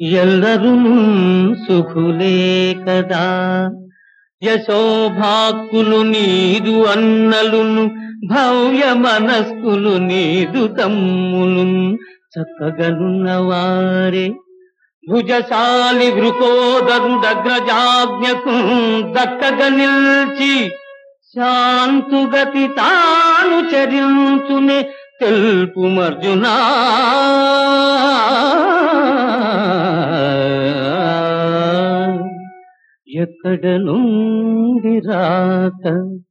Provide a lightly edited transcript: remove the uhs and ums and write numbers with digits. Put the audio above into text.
ఎల్లరూ సుఖులే కదా. యశోభాక్కులు నీదు అన్నలును, భవ్య మనస్కులు నీదు తమ్ములు చక్కగనున్నవారే. భుజశాలి వృకోదరుడగ్రజాజ్ఞకు దక్కగ నిల్చి, శాంతుగతి తాను చరించునే తెలుపుమర్జునా. ఎక్కడ నుండి రాక